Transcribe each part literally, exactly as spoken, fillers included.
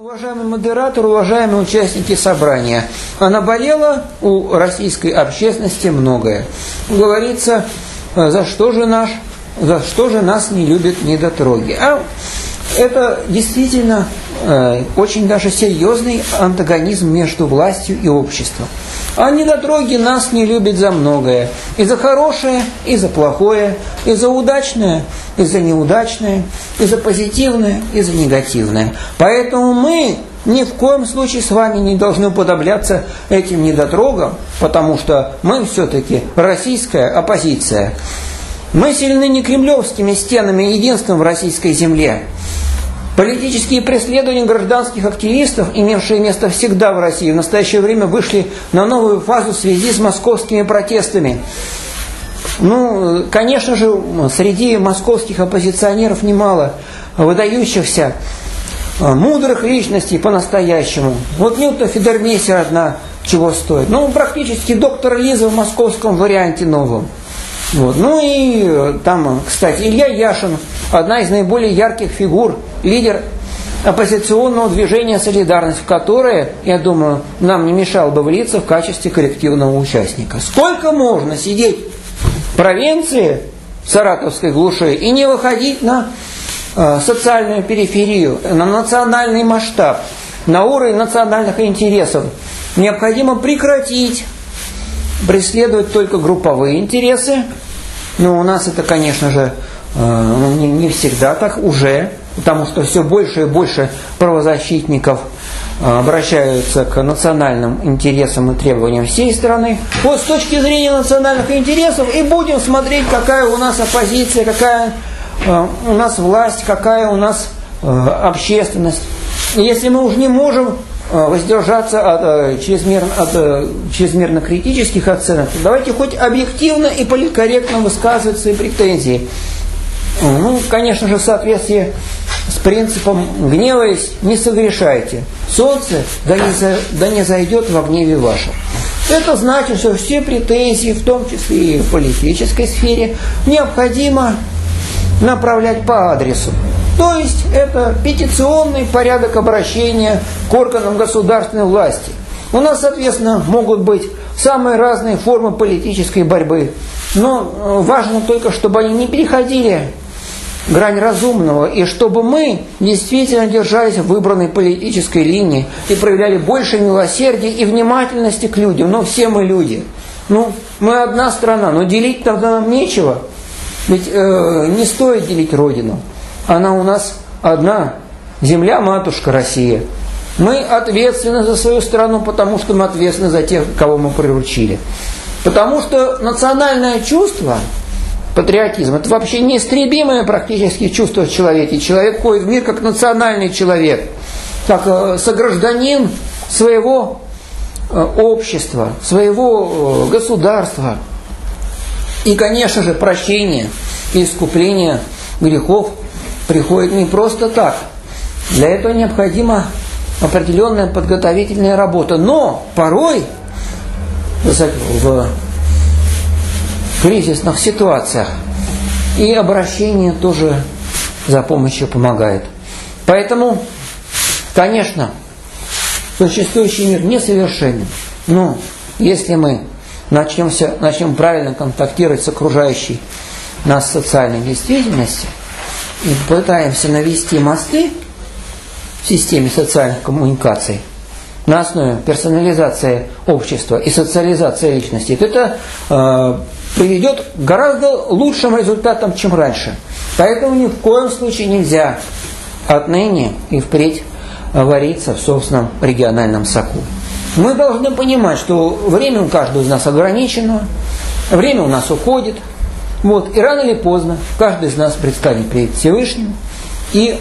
Уважаемый модератор, уважаемые участники собрания, а наболело у российской общественности многое. Говорится, за что же наш, за что же нас не любят недотроги. А это действительно э, очень даже серьезный антагонизм между властью и обществом. А недотроги нас не любят за многое. И за хорошее, и за плохое, и за удачное, и за неудачное, и за позитивное, и за негативное. Поэтому мы ни в коем случае с вами не должны уподобляться этим недотрогам, потому что мы все-таки российская оппозиция. Мы сильны не кремлевскими стенами и единством в российской земле. Политические преследования гражданских активистов, имевшие место всегда в России, в настоящее время вышли на новую фазу в связи с московскими протестами. Ну, конечно же, среди московских оппозиционеров немало выдающихся, мудрых личностей по-настоящему. Вот Нюта Федермейстер одна чего стоит. Ну, практически доктор Лиза в московском варианте новом. Вот. Ну и там, кстати, Илья Яшин, одна из наиболее ярких фигур, лидер оппозиционного движения «Солидарность», в которое, я думаю, нам не мешало бы влиться в качестве коллективного участника. Сколько можно сидеть в провинции, в саратовской глуши, и не выходить на э, социальную периферию, на национальный масштаб, на уровень национальных интересов? Необходимо прекратить преследовать только групповые интересы. Но у нас это, конечно же, не, не всегда так уже, потому что все больше и больше правозащитников обращаются к национальным интересам и требованиям всей страны. Вот с точки зрения национальных интересов и будем смотреть, какая у нас оппозиция, какая у нас власть, какая у нас общественность. И если мы уже не можем воздержаться от чрезмерно, от чрезмерно критических оценок, давайте хоть объективно и политкорректно высказывать свои претензии. Ну, конечно же, в соответствии с принципом «гневаясь, не согрешайте. Солнце да не, за, да не зайдет во гневе вашем». Это значит, что все претензии, в том числе и в политической сфере, необходимо направлять по адресу. То есть это петиционный порядок обращения к органам государственной власти. У нас, соответственно, могут быть самые разные формы политической борьбы. Но важно только, чтобы они не переходили грань разумного, и чтобы мы действительно держались в выбранной политической линии и проявляли больше милосердия и внимательности к людям. Но все мы люди. Ну, мы одна страна, но делить тогда нам нечего. Ведь э, не стоит делить Родину. Она у нас одна, земля-матушка Россия. Мы ответственны за свою страну, потому что мы ответственны за тех, кого мы приручили. Потому что национальное чувство, патриотизм, это вообще неистребимое практически чувство в человеке. Человек ходит в мир как национальный человек, как согражданин своего общества, своего государства. И, конечно же, прощение и искупление грехов приходит не просто так. Для этого необходима определенная подготовительная работа. Но порой в кризисных ситуациях и обращение тоже за помощью помогает. Поэтому, конечно, существующий мир несовершенен. Но если мы начнем, начнем правильно контактировать с окружающей нас социальной действительностью, и пытаемся навести мосты в системе социальных коммуникаций на основе персонализации общества и социализации личности, то это э, приведет к гораздо лучшим результатам, чем раньше. Поэтому ни в коем случае нельзя отныне и впредь вариться в собственном региональном соку. Мы должны понимать, что время у каждого из нас ограничено, время у нас уходит. Вот, и рано или поздно каждый из нас предстанет перед Всевышним и,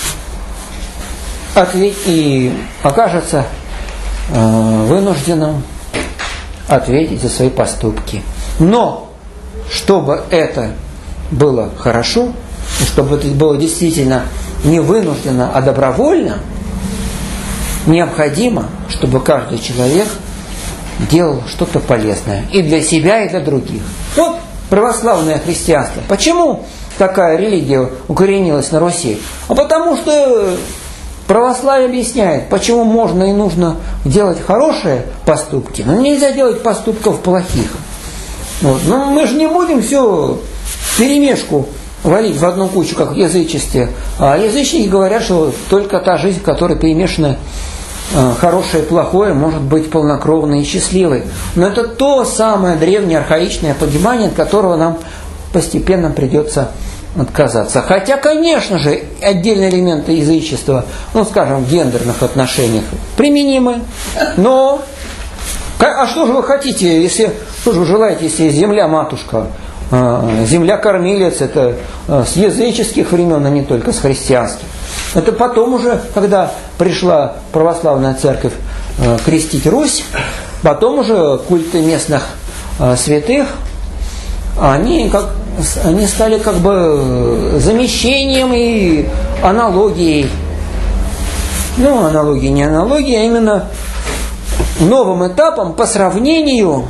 ответ, и окажется э, вынужденным ответить за свои поступки. Но, чтобы это было хорошо, и чтобы это было действительно не вынужденно, а добровольно, необходимо, чтобы каждый человек делал что-то полезное и для себя, и для других. Вот православное христианство. Почему такая религия укоренилась на Руси? А потому что Православие объясняет, почему можно и нужно делать хорошие поступки, но нельзя делать поступков плохих. Вот. Но мы же не будем все вперемешку валить в одну кучу, как в язычестве. А язычники говорят, что только та жизнь, в которой перемешано хорошее и плохое, может быть полнокровной и счастливой. Но это то самое древнее архаичное понимание, от которого нам постепенно придется отказаться. Хотя, конечно же, отдельные элементы язычества, ну, скажем, в гендерных отношениях применимы, но а что же вы хотите, если, что же вы желаете, если земля-матушка, земля-кормилец, это с языческих времен, а не только с христианских. Это потом уже, когда пришла православная церковь крестить Русь, потом уже культы местных святых, они, как, они стали как бы замещением и аналогией. Ну, аналогия не аналогия, а именно новым этапом по сравнению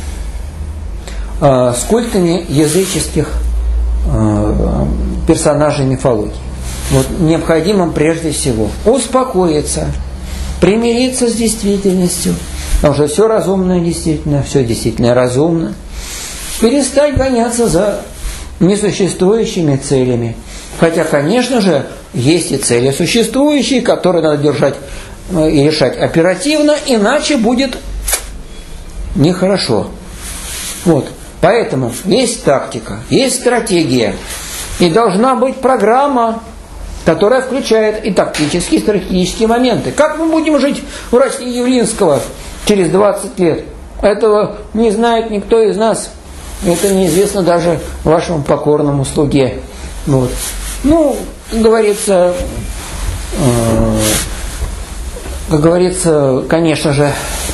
э, с культами языческих э, персонажей мифологии. Вот, необходимо прежде всего успокоиться, примириться с действительностью, потому что все разумное действительно, все действительно разумно. Перестать гоняться за несуществующими целями. Хотя, конечно же, есть и цели существующие, которые надо держать и решать оперативно, иначе будет нехорошо. Вот. Поэтому есть тактика, есть стратегия, и должна быть программа, которая включает и тактические, и стратегические моменты. Как мы будем жить в России Явлинского через двадцать лет? Этого не знает никто из нас. Это неизвестно даже вашему покорному слуге. Вот. Ну, как говорится, э, как говорится, конечно же,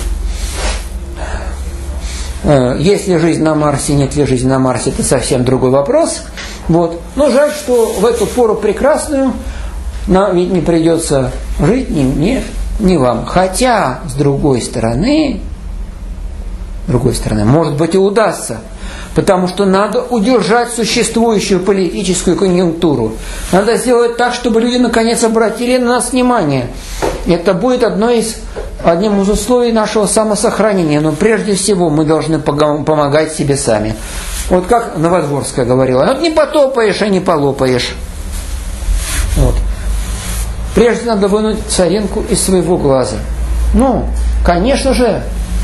э, есть ли жизнь на Марсе, нет ли жизни на Марсе, это совсем другой вопрос. Вот. Но жаль, что в эту пору прекрасную нам ведь не придется жить ни мне, ни вам. Хотя, с другой стороны, с другой стороны, может быть и удастся. Потому что надо удержать существующую политическую конъюнктуру. Надо сделать так, чтобы люди наконец обратили на нас внимание. Это будет одно из, одним из условий нашего самосохранения. Но прежде всего мы должны помогать себе сами. Вот как Новодворская говорила: вот не потопаешь, а не полопаешь. Вот. Прежде надо вынуть соринку из своего глаза. Ну, конечно же,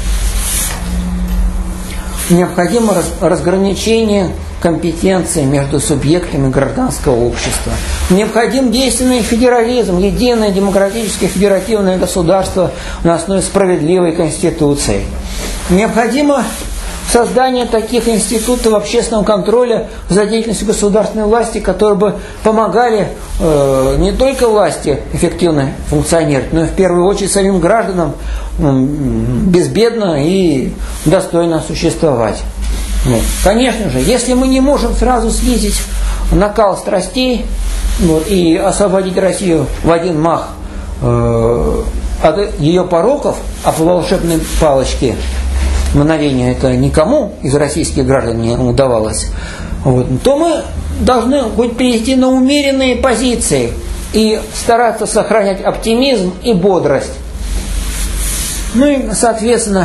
необходимо разграничение компетенций между субъектами гражданского общества. Необходим действенный федерализм, единое демократическое федеративное государство на основе справедливой конституции. Необходимо создание таких институтов общественного контроля за деятельностью государственной власти, которые бы помогали э, не только власти эффективно функционировать, но и в первую очередь самим гражданам э, безбедно и достойно существовать. Вот. Конечно же, если мы не можем сразу снизить накал страстей вот, и освободить Россию в один мах э, от ее пороков, а по волшебной палочке мгновение это никому из российских граждан не удавалось, вот, то мы должны быть перейти на умеренные позиции и стараться сохранять оптимизм и бодрость. Ну и, соответственно,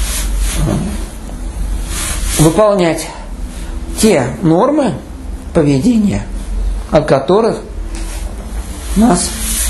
выполнять те нормы поведения, от которых нас,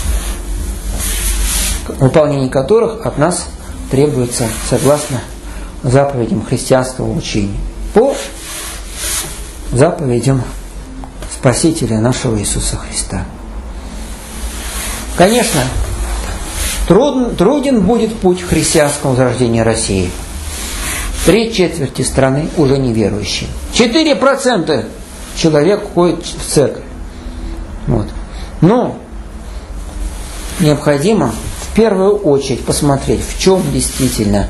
выполнение которых от нас требуется согласно заповедям христианского учения, по заповедям Спасителя нашего Иисуса Христа. Конечно, труден, труден будет путь христианского возрождения России. Три четверти страны уже неверующие. Четыре процента человек ходит в церковь. Вот. Но необходимо в первую очередь посмотреть, в чем действительно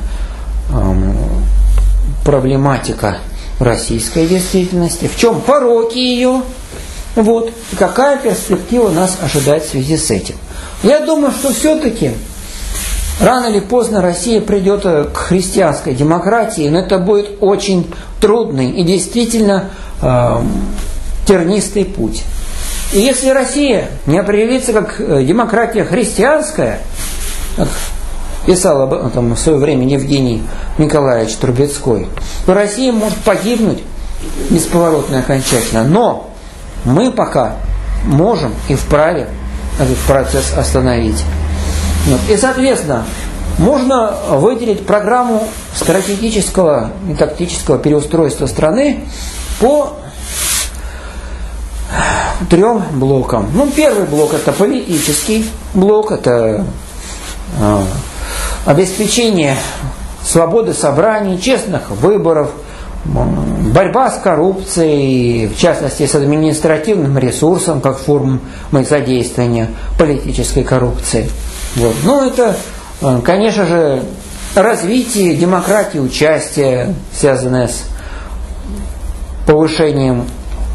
проблематика российской действительности, в чем пороки ее, вот, и какая перспектива нас ожидает в связи с этим. Я думаю, что все-таки рано или поздно Россия придет к христианской демократии, но это будет очень трудный и действительно э, тернистый путь. И если Россия не определится как демократия христианская, как писал об этом в свое время Евгений Николаевич Трубецкой, то Россия может погибнуть бесповоротно и окончательно. Но мы пока можем и вправе этот процесс остановить. Вот. И, соответственно, можно выделить программу стратегического и тактического переустройства страны по трем блокам. Ну, первый блок – это политический блок, это э, обеспечение свободы собраний, честных выборов, борьба с коррупцией, в частности, с административным ресурсом, как форма задействования политической коррупции. Вот. Ну, это, конечно же, развитие демократии, участия, связанное с повышением,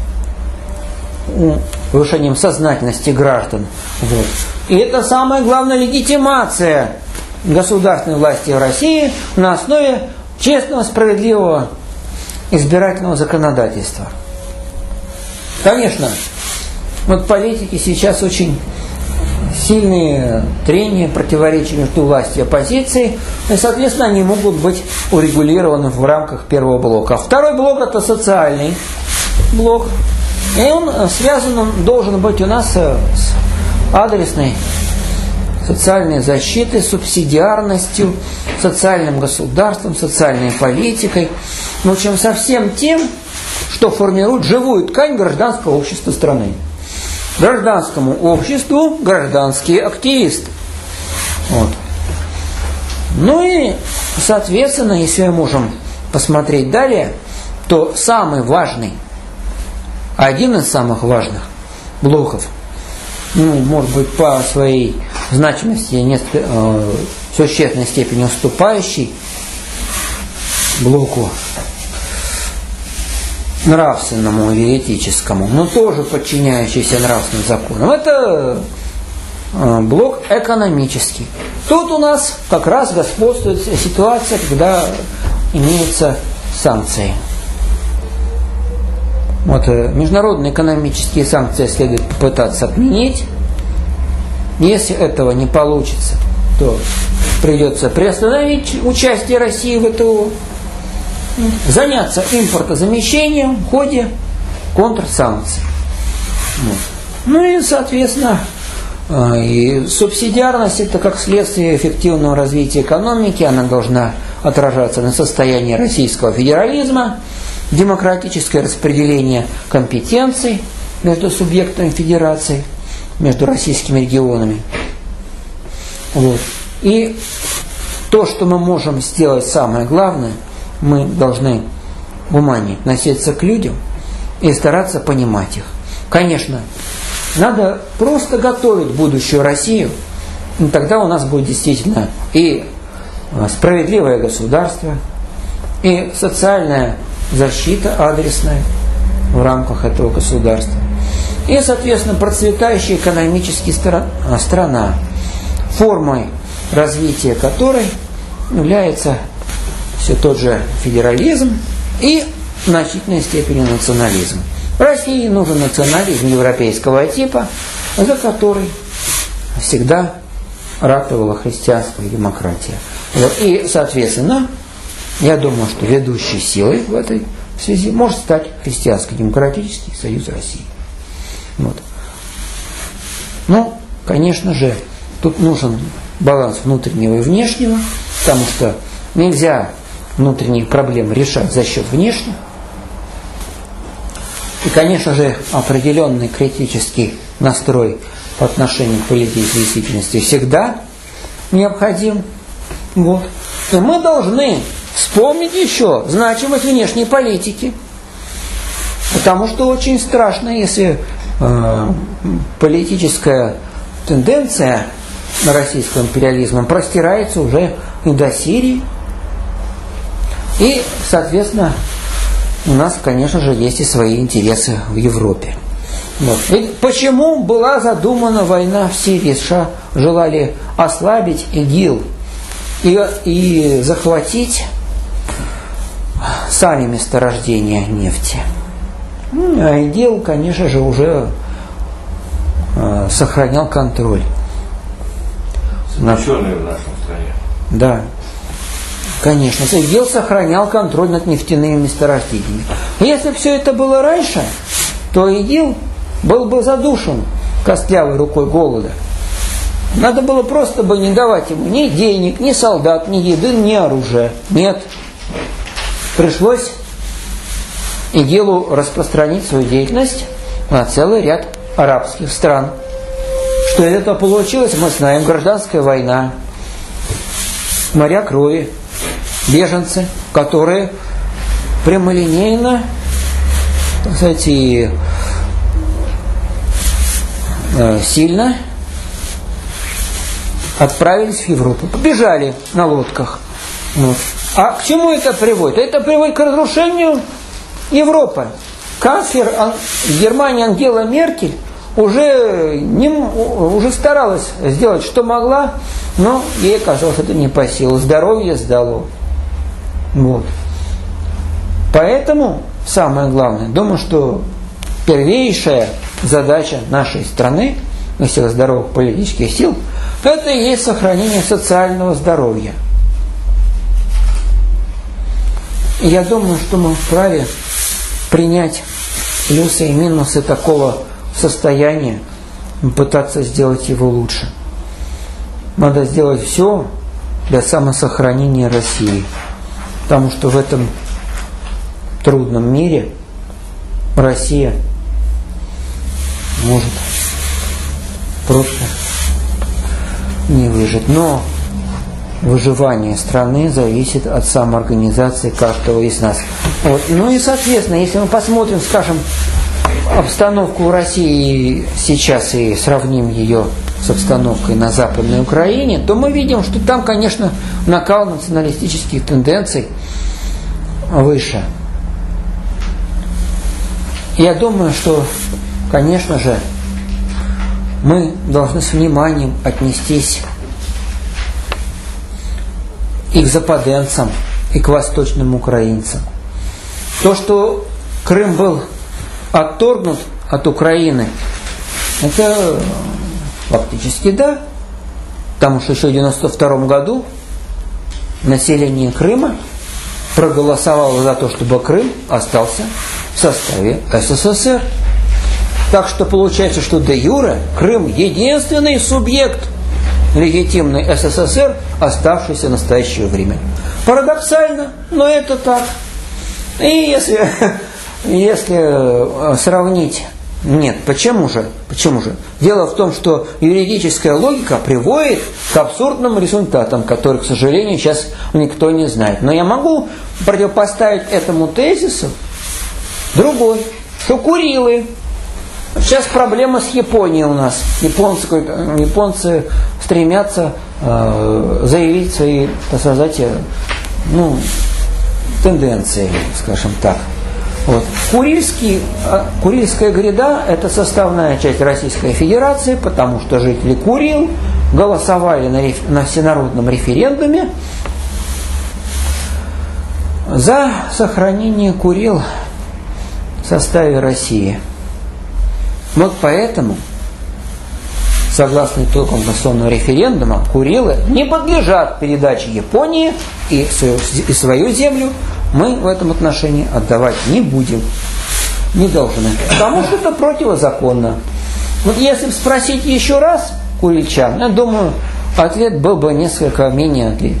повышением сознательности граждан. Вот. И это самая главная легитимация государственной власти в России на основе честного, справедливого избирательного законодательства. Конечно, вот политики сейчас очень сильные трения, противоречия между властью и оппозицией, и, соответственно, они могут быть урегулированы в рамках первого блока. Второй блок – это социальный блок, и он связан, он должен быть у нас с адресной социальной защитой, субсидиарностью, социальным государством, социальной политикой, в общем, со всем тем, что формирует живую ткань гражданского общества страны. Гражданскому обществу гражданские активисты. Вот. Ну и, соответственно, если мы можем посмотреть далее, то самый важный, один из самых важных блоков, ну, может быть, по своей значимости, несколько, э, в существенной степени уступающий блоку нравственному или этическому, но тоже подчиняющийся нравственным законам. Это э, блок экономический. Тут у нас как раз господствует ситуация, когда имеются санкции. Вот, международные экономические санкции следует попытаться отменить. Если этого не получится, то придется приостановить участие России в ВТО, заняться импортозамещением в ходе контрсанкций. Вот. Ну и, соответственно, и субсидиарность – это как следствие эффективного развития экономики, она должна отражаться на состоянии российского федерализма, демократическое распределение компетенций между субъектами федерации, между российскими регионами. Вот. И то, что мы можем сделать, самое главное, мы должны гуманнее относиться к людям и стараться понимать их. Конечно, надо просто готовить будущую Россию, и тогда у нас будет действительно и справедливое государство, и социальная защита адресная в рамках этого государства. И, соответственно, процветающая экономически страна, формой развития которой является все тот же федерализм и в значительной степени национализм. России нужен национализм европейского типа, за который всегда ратовала христианская демократия. Вот. И, соответственно, я думаю, что ведущей силой в этой связи может стать Христианско-демократический союз России. Вот. Ну, конечно же, тут нужен баланс внутреннего и внешнего, потому что нельзя внутренние проблемы решать за счет внешних. И, конечно же, определенный критический настрой по отношению к политической действительности всегда необходим. Вот. И мы должны вспомнить еще значимость внешней политики. Потому что очень страшно, если э, политическая тенденция на российском империализме простирается уже и до Сирии. И, соответственно, у нас, конечно же, есть и свои интересы в Европе. Вот. Ведь почему была задумана война в Сирии? США желали ослабить ИГИЛ и, и захватить сами месторождения нефти. Ну, а ИГИЛ, конечно же, уже э, сохранял контроль. Заключенные в нашей стране. Да, конечно. ИГИЛ сохранял контроль над нефтяными месторождениями. Если все это было раньше, то ИГИЛ был бы задушен костлявой рукой голода. Надо было просто бы не давать ему ни денег, ни солдат, ни еды, ни оружия. Нет. Пришлось ИГИЛу распространить свою деятельность на целый ряд арабских стран. Что из этого получилось, мы знаем. Гражданская война, моря крови, беженцы, которые прямолинейно, так сказать, и э, сильно отправились в Европу. Побежали на лодках. Вот. А к чему это приводит? Это приводит к разрушению Европы. Канцлер Германии Ангела Меркель уже, не, уже старалась сделать, что могла, но ей казалось, это не по силу. Здоровье сдало. Вот. Поэтому самое главное, думаю, что первейшая задача нашей страны, и всех здоровых политических сил, это и есть сохранение социального здоровья. И я думаю, что мы вправе принять плюсы и минусы такого состояния, пытаться сделать его лучше. Надо сделать все для самосохранения России. Потому что в этом трудном мире Россия может просто не выжить. Но выживание страны зависит от самоорганизации каждого из нас. Вот. Ну и, соответственно, если мы посмотрим, скажем, обстановку в России сейчас и сравним ее с обстановкой на Западной Украине, то мы видим, что там, конечно, накал националистических тенденций выше. Я думаю, что, конечно же, мы должны с вниманием отнестись и к западенцам, и к восточным украинцам. То, что Крым был отторгнут от Украины, это фактически да, потому что еще в девяносто втором году население Крыма проголосовало за то, чтобы Крым остался в составе СССР. Так что получается, что де юре Крым единственный субъект легитимный СССР, оставшийся в настоящее время. Парадоксально, но это так. И если, если сравнить... Нет, почему же? Почему же? Дело в том, что юридическая логика приводит к абсурдным результатам, которые, к сожалению, сейчас никто не знает. Но я могу противопоставить этому тезису другой, что Курилы. Сейчас проблема с Японией у нас. Японцы, японцы стремятся э, заявить свои, так сказать, ну, тенденции, скажем так. Вот. Курильский, Курильская гряда – это составная часть Российской Федерации, потому что жители Курил голосовали на, реф, на всенародном референдуме за сохранение Курил в составе России. Вот поэтому, согласно итогам конституционного референдума, Курилы не подлежат передаче Японии, и свою, и свою землю мы в этом отношении отдавать не будем, не должны, потому что это противозаконно. Вот если спросить еще раз курильчан, я думаю, ответ был бы несколько менее отли...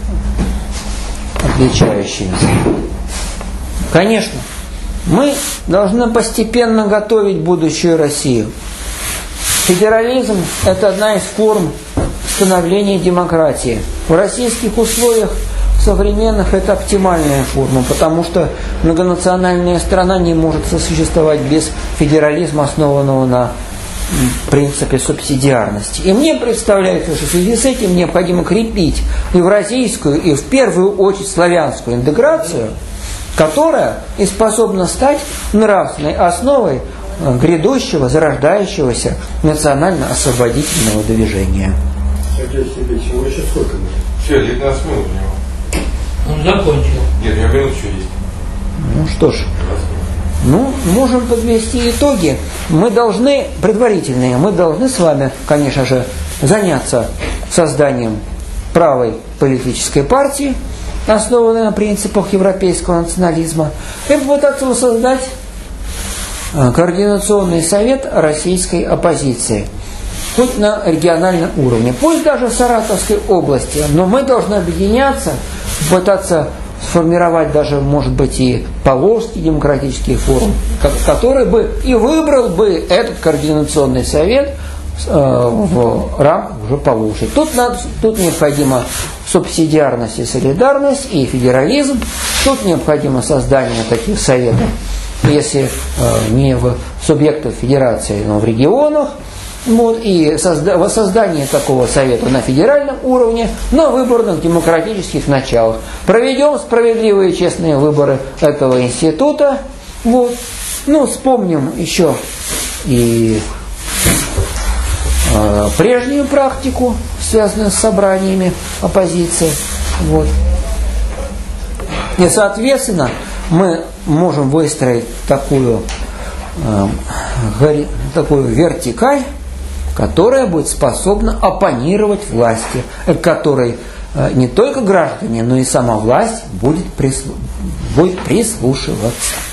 отличающимся. Конечно, мы должны постепенно готовить будущую Россию. Федерализм – это одна из форм становления демократии. В российских условиях современных это оптимальная форма, потому что многонациональная страна не может сосуществовать без федерализма, основанного на принципе субсидиарности. И мне представляется, что в связи с этим необходимо крепить евразийскую и в первую очередь славянскую интеграцию, которая и способна стать нравственной основой грядущего, зарождающегося национально-освободительного движения. Сергей Сергеевич, ему еще сколько минут? Все, девятнадцать минут у него. Он закончил. Нет, у меня минут еще есть. Ну что ж, Ну, можем подвести итоги. Мы должны, предварительные, мы должны с вами, конечно же, заняться созданием правой политической партии, основанной на принципах европейского национализма, и попытаться создать координационный совет российской оппозиции, хоть на региональном уровне, пусть даже в Саратовской области, но мы должны объединяться, пытаться сформировать даже, может быть, и Поволжский демократический форум, который бы и выбрал бы этот координационный совет в рамках уже Поволжья. Тут, надо, тут необходима субсидиарность и солидарность, и федерализм. Тут необходимо создание таких советов, если э, не в субъектах федерации, но в регионах. Вот, и созда- воссоздание такого совета на федеральном уровне, на выборных демократических началах. Проведем справедливые и честные выборы этого института. Вот. Ну, вспомним еще и э, прежнюю практику, связанную с собраниями оппозиции. Вот. И, соответственно, мы можем выстроить такую, э, такую вертикаль, которая будет способна оппонировать власти, к которой э, не только граждане, но и сама власть будет, прислу- будет прислушиваться.